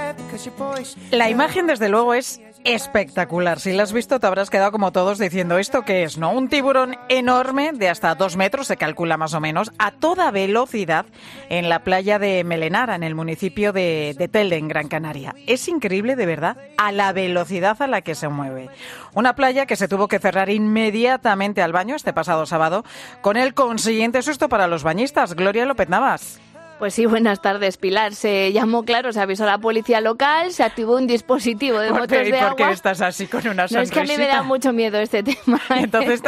La imagen, desde luego, es espectacular. Si la has visto, te habrás quedado como todos diciendo, ¿esto qué es, no? Un tiburón enorme de hasta 2 metros, se calcula más o menos, a toda velocidad en la playa de Melenara, en el municipio de Telde, en Gran Canaria. Es increíble, de verdad, a la velocidad a la que se mueve. Una playa que se tuvo que cerrar inmediatamente al baño este pasado sábado, con el consiguiente susto para los bañistas. Gloria López Navas. Pues sí, buenas tardes, Pilar. Se llamó, claro, se avisó a la policía local, se activó un dispositivo de motos de agua. ¿Y por qué estás así con una sonrisita? No, es que a mí me da mucho miedo este tema. Entonces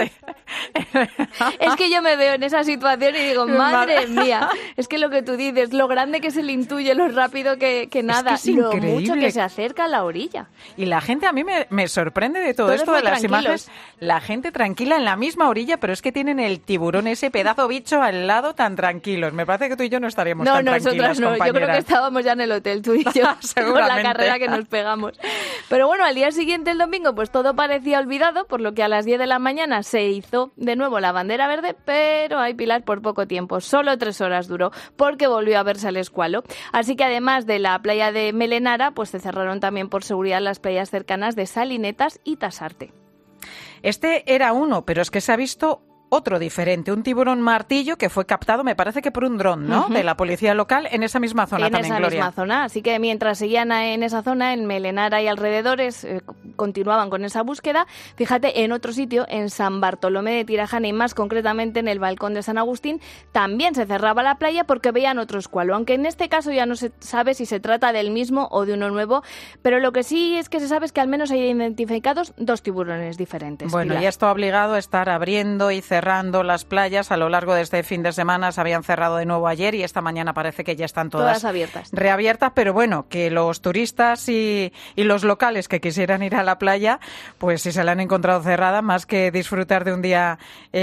Es que yo me veo en esa situación y digo, madre mía, es que lo que tú dices, lo grande que se le intuye, lo rápido que nada, es lo mucho que se acerca a la orilla. Y la gente, a mí me sorprende de todo esto de las imágenes, la gente tranquila en la misma orilla, pero es que tienen el tiburón, ese pedazo bicho al lado, tan tranquilos. Me parece que tú y yo no estaríamos tan tranquilas, no, compañeras. Yo creo que estábamos ya en el hotel, tú y yo, con la carrera que nos pegamos. Pero bueno, al día siguiente, el domingo, pues todo parecía olvidado, por lo que a las 10 de la mañana se hizo de nuevo la bandera verde, pero ay, Pilar, por poco tiempo, solo 3 horas duró, porque volvió a verse el escualo. Así que además de la playa de Melenara, pues se cerraron también por seguridad las playas cercanas de Salinetas y Tasarte. Este era uno, pero es que se ha visto otro diferente, un tiburón martillo que fue captado, me parece que por un dron, ¿no? De la policía local en esa misma zona también, Gloria. En esa misma zona, así que mientras seguían en esa zona, en Melenara y alrededores, continuaban con esa búsqueda. Fíjate, en otro sitio, en San Bartolomé de Tirajana y más concretamente en el balcón de San Agustín, también se cerraba la playa porque veían otro escualo, aunque en este caso ya no se sabe si se trata del mismo o de uno nuevo, pero lo que sí es que se sabe es que al menos hay identificados 2 tiburones diferentes. Bueno, Pilar. Y esto ha obligado a estar abriendo y cerrando las playas a lo largo de este fin de semana. Se habían cerrado de nuevo ayer y esta mañana parece que ya están todas abiertas, reabiertas, pero bueno, que los turistas y los locales que quisieran ir a la playa, pues si se la han encontrado cerrada, más que disfrutar de un día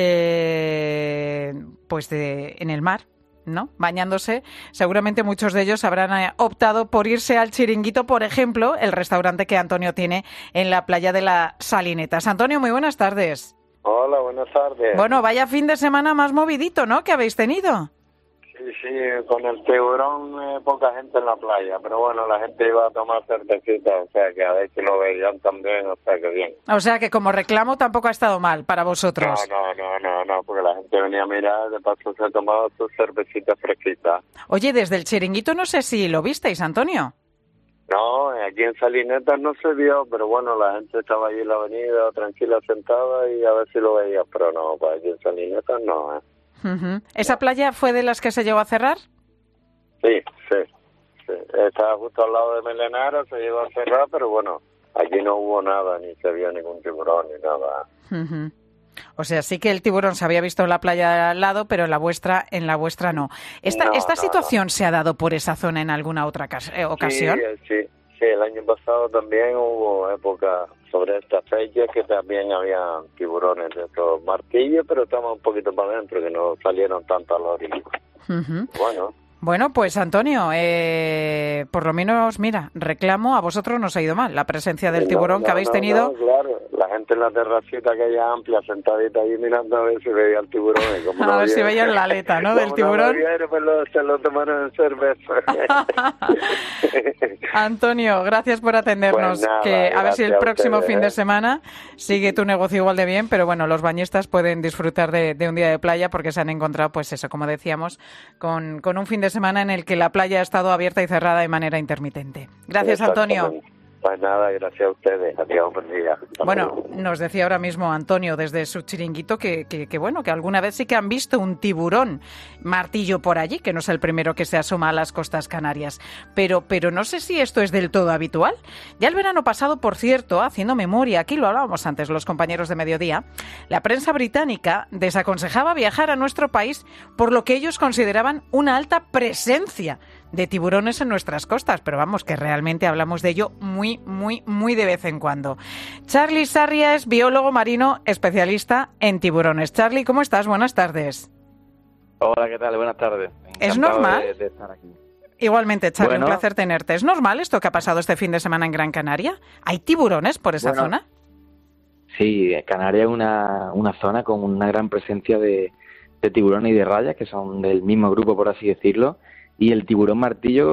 en el mar, ¿no? Bañándose, seguramente muchos de ellos habrán optado por irse al Chiringuito, por ejemplo, el restaurante que Antonio tiene en la playa de las Salinetas. Antonio, muy buenas tardes. Hola, buenas tardes. Bueno, vaya fin de semana más movidito, ¿no?, que habéis tenido. Sí, con el tiburón poca gente en la playa, pero bueno, la gente iba a tomar cervecita, o sea que a ver si lo veían también, o sea que bien. O sea que como reclamo tampoco ha estado mal para vosotros. No, porque la gente venía a mirar, de paso se ha tomado sus cervecitas fresquitas. Oye, desde el Chiringuito no sé si lo visteis, Antonio. No, aquí en Salinetas no se vio, pero bueno, la gente estaba allí en la avenida, tranquila, sentada, y a ver si lo veía, pero no, pues aquí en Salinetas no, Uh-huh. ¿Esa playa fue de las que se llegó a cerrar? Sí. Estaba justo al lado de Melenara, se llegó a cerrar, pero bueno, aquí no hubo nada, ni se vio ningún tiburón, ni nada. Uh-huh. O sea, sí que el tiburón se había visto en la playa al lado, pero en la vuestra no. ¿Esta situación se ha dado por esa zona en alguna otra ocasión? Sí, el año pasado también hubo época sobre esta fecha que también había tiburones de estos martillos, pero estaban un poquito para adentro, que no salieron tanto a la orilla. Uh-huh. Bueno, pues Antonio, por lo menos, mira, reclamo, a vosotros no os ha ido mal la presencia del tiburón que habéis tenido. No, claro, la gente en la terracita aquella amplia, sentadita ahí mirando a ver si veía el tiburón. Y como a ver si veían la aleta, ¿no?, del tiburón. Pues se lo tomaron en cerveza. Antonio, gracias por atendernos. Pues nada, que a ver si el próximo ustedes, fin de semana sigue tu negocio igual de bien, pero bueno, los bañistas pueden disfrutar de un día de playa porque se han encontrado, pues eso, como decíamos, con un fin de semana en el que la playa ha estado abierta y cerrada de manera intermitente. Gracias, Antonio. Pues nada, gracias a ustedes. Adiós, buen día. Bueno, nos decía ahora mismo Antonio desde su Chiringuito que bueno, que alguna vez sí que han visto un tiburón martillo por allí, que no es el primero que se asoma a las costas canarias. Pero no sé si esto es del todo habitual. Ya el verano pasado, por cierto, haciendo memoria, aquí lo hablábamos antes los compañeros de Mediodía, la prensa británica desaconsejaba viajar a nuestro país por lo que ellos consideraban una alta presencia de tiburones en nuestras costas, pero vamos, que realmente hablamos de ello muy de vez en cuando. Charly Sarria es biólogo marino especialista en tiburones. Charly, ¿cómo estás? Buenas tardes. Hola, ¿qué tal? Buenas tardes. ¿Es normal? De estar aquí. Igualmente, Charly, Bueno, un placer tenerte. ¿Es normal esto que ha pasado este fin de semana en Gran Canaria? ¿Hay tiburones por esa zona? Sí, Canarias es una zona con una gran presencia de tiburones y de rayas, que son del mismo grupo, por así decirlo, y el tiburón martillo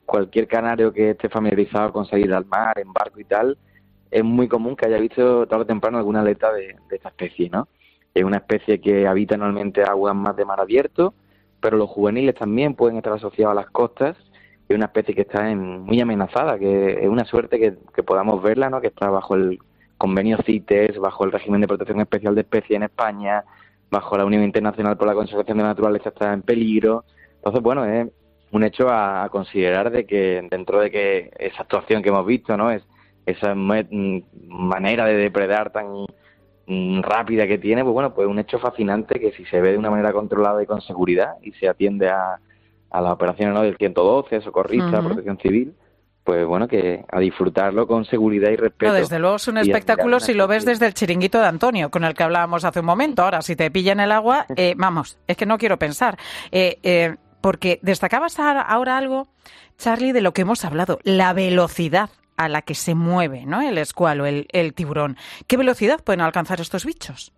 cualquier canario que esté familiarizado con salir al mar, en barco y tal, es muy común que haya visto tarde o temprano alguna aleta de esta especie, ¿no? Es una especie que habita normalmente aguas más de mar abierto, pero los juveniles también pueden estar asociados a las costas. Es una especie que está muy amenazada, que es una suerte que podamos verla, ¿no? Que está bajo el convenio CITES, bajo el régimen de protección especial de especies en España, bajo la Unión Internacional por la Conservación de la Naturaleza está en peligro. Entonces, bueno, es un hecho a considerar de que dentro de que esa actuación que hemos visto, ¿no? Esa manera de depredar tan rápida que tiene, pues bueno, pues un hecho fascinante que si se ve de una manera controlada y con seguridad y se atiende a las operaciones, ¿no? Del 112, socorrista, protección civil, pues bueno, que a disfrutarlo con seguridad y respeto. No, desde luego es un espectáculo si lo ves desde el chiringuito de Antonio, con el que hablábamos hace un momento. Ahora, si te pilla en el agua, vamos, es que no quiero pensar. Porque destacabas ahora algo, Charly, de lo que hemos hablado, la velocidad a la que se mueve, ¿no? El escualo, el tiburón. ¿Qué velocidad pueden alcanzar estos bichos?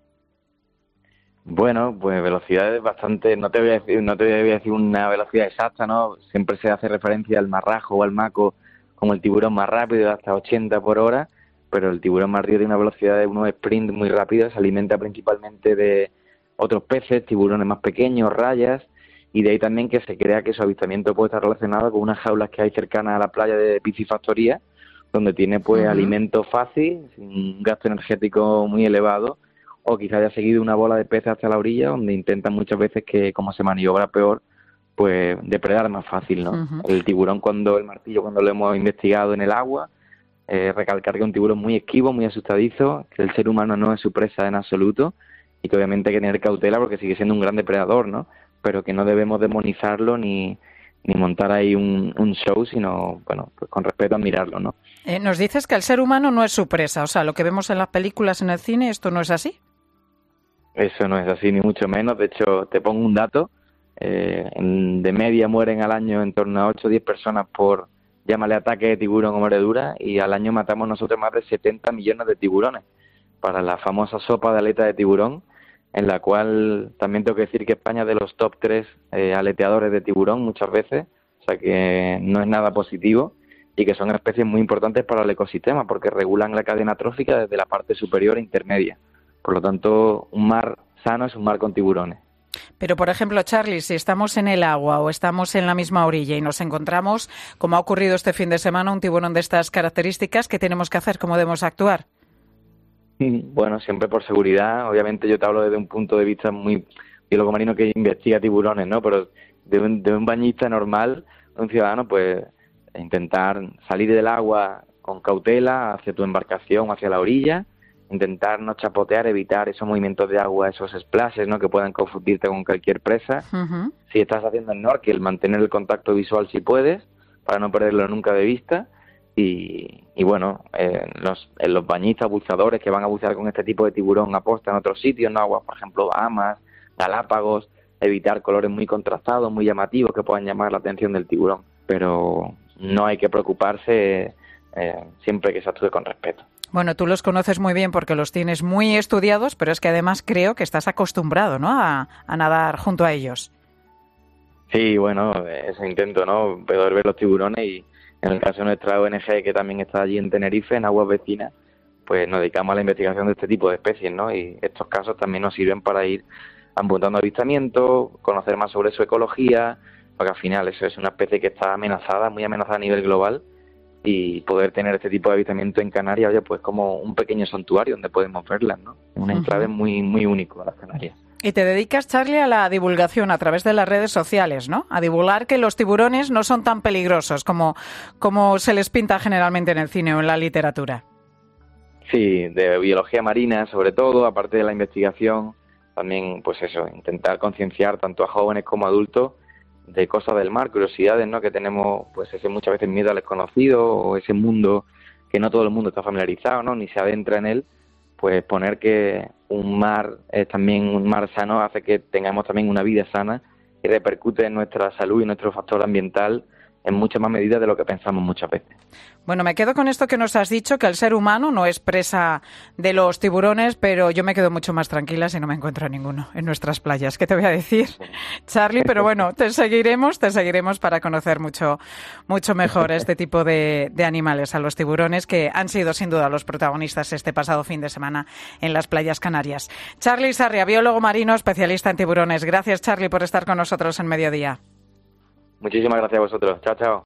Bueno, pues velocidades bastante, no te voy a decir una velocidad exacta, ¿no? Siempre se hace referencia al marrajo o al maco como el tiburón más rápido, hasta 80 por hora, pero el tiburón martillo tiene una velocidad de unos sprint muy rápidos, se alimenta principalmente de otros peces, tiburones más pequeños, rayas, y de ahí también que se crea que su avistamiento puede estar relacionado con unas jaulas que hay cercanas a la playa de piscifactoría, donde tiene pues alimento fácil, sin un gasto energético muy elevado, o quizá haya seguido una bola de peces hasta la orilla, donde intentan muchas veces que, como se maniobra peor, pues depredar más fácil, ¿no? El tiburón, el martillo, cuando lo hemos investigado en el agua, recalcar que es un tiburón muy esquivo, muy asustadizo, que el ser humano no es su presa en absoluto, y que obviamente hay que tener cautela porque sigue siendo un gran depredador, ¿no? Pero que no debemos demonizarlo ni montar ahí un show, sino, bueno, pues con respeto a mirarlo, ¿no? Nos dices que el ser humano no es su presa, o sea, lo que vemos en las películas, en el cine, ¿esto no es así? Eso no es así, ni mucho menos. De hecho, te pongo un dato, de media mueren al año en torno a 8 o 10 personas por, llámale ataque de tiburón o mordedura, y al año matamos nosotros más de 70 millones de tiburones, para la famosa sopa de aleta de tiburón, en la cual también tengo que decir que España es de los top 3 aleteadores de tiburón muchas veces, o sea que no es nada positivo, y que son especies muy importantes para el ecosistema porque regulan la cadena trófica desde la parte superior e intermedia. Por lo tanto, un mar sano es un mar con tiburones. Pero, por ejemplo, Charly, si estamos en el agua o estamos en la misma orilla y nos encontramos, como ha ocurrido este fin de semana, un tiburón de estas características, ¿qué tenemos que hacer? ¿Cómo debemos actuar? Bueno, siempre por seguridad. Obviamente yo te hablo desde un punto de vista muy biólogo marino que investiga tiburones, ¿no? Pero de un bañista normal, un ciudadano, pues intentar salir del agua con cautela hacia tu embarcación, hacia la orilla, intentar no chapotear, evitar esos movimientos de agua, esos splashes, ¿no? Que puedan confundirte con cualquier presa. Si estás haciendo snorkel, mantener el contacto visual si puedes, para no perderlo nunca de vista. Y bueno, los bañistas, buceadores que van a bucear con este tipo de tiburón aposta en otros sitios, ¿no? Aguas, por ejemplo, Bahamas, Galápagos, evitar colores muy contrastados, muy llamativos que puedan llamar la atención del tiburón. Pero no hay que preocuparse siempre que se actúe con respeto. Bueno, tú los conoces muy bien porque los tienes muy estudiados, pero es que además creo que estás acostumbrado, ¿no? a nadar junto a ellos. Sí, bueno, ese intento, ¿no? Poder ver los tiburones, y en el caso de nuestra ONG, que también está allí en Tenerife, en aguas vecinas, pues nos dedicamos a la investigación de este tipo de especies, ¿no? Y estos casos también nos sirven para ir apuntando avistamientos, conocer más sobre su ecología, porque al final eso es una especie que está amenazada, muy amenazada a nivel global, y poder tener este tipo de avistamiento en Canarias, oye, pues como un pequeño santuario donde podemos verlas, ¿no? Un enclave muy, muy único a las Canarias. Y te dedicas, Charly, a la divulgación a través de las redes sociales, ¿no? A divulgar que los tiburones no son tan peligrosos como se les pinta generalmente en el cine o en la literatura. Sí, de biología marina sobre todo, aparte de la investigación, también pues eso, intentar concienciar tanto a jóvenes como a adultos de cosas del mar, curiosidades, ¿no? Que tenemos pues ese muchas veces miedo al desconocido, o ese mundo que no todo el mundo está familiarizado, ¿no? Ni se adentra en él. Pues poner que un mar es también un mar sano hace que tengamos también una vida sana y repercute en nuestra salud y nuestro factor ambiental en mucha más medida de lo que pensamos muchas veces. Bueno, me quedo con esto que nos has dicho, que el ser humano no es presa de los tiburones, pero yo me quedo mucho más tranquila si no me encuentro ninguno en nuestras playas. ¿Qué te voy a decir, Charly? Pero bueno, te seguiremos para conocer mucho mejor este tipo de animales, a los tiburones, que han sido sin duda los protagonistas este pasado fin de semana en las playas canarias. Charly Sarria, biólogo marino, especialista en tiburones. Gracias, Charly, por estar con nosotros en Mediodía. Muchísimas gracias a vosotros. Chao, chao.